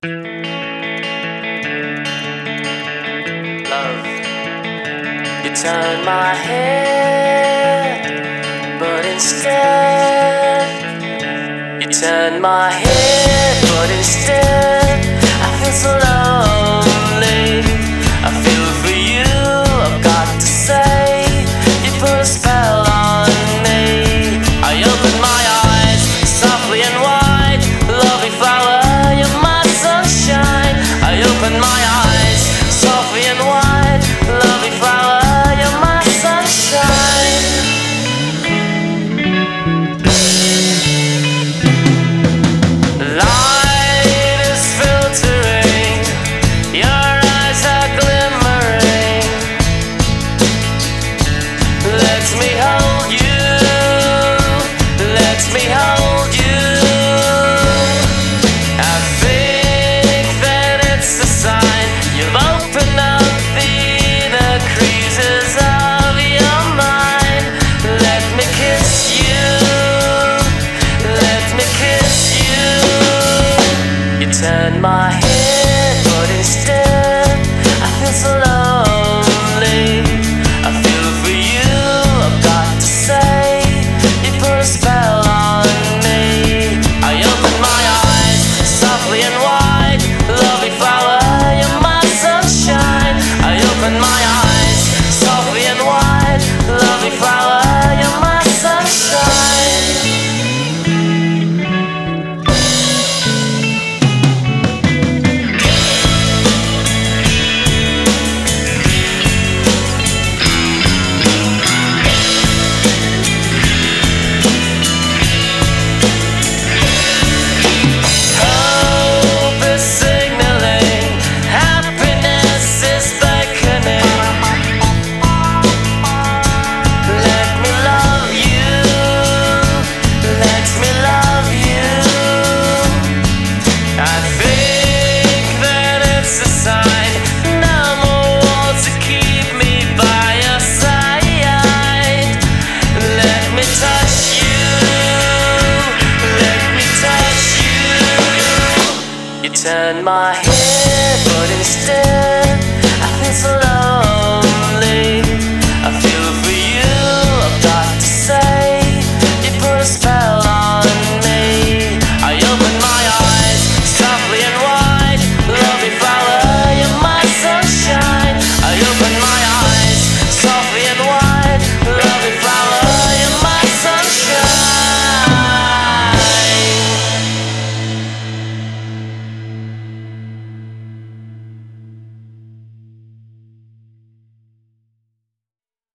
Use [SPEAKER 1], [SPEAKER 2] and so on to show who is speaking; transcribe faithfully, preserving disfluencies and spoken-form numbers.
[SPEAKER 1] Love, you turn my head, but instead you turn my head, but instead I feel so lonely. I feel for you, I've got to say, you put a spell on me. I open my eyes softly and wide, lovely flower, you're my sunshine. I open my eyes softly and wide, lovely flower, you're my sunshine. Light is filtering, your eyes are glimmering. Let me hold you, let me hold you. I think that it's a sign you've opened up the inner creases of your mind. Let me kiss you, let me kiss you. You turn my head, but instead I feel so lonely. I feel for you, I've got to say, you put a spell on me. I open my eyes softly and wide, lovely flower, you're my sunshine. I open my eyes softly and wide, lovely flower, you're my sunshine. Hope is signaling, happiness is beckoning. Let me love you, let me love you. I think that it's a sign, no more walls to keep me by your side. Let me touch you, let me touch you. You turn my head, but instead I feel so low.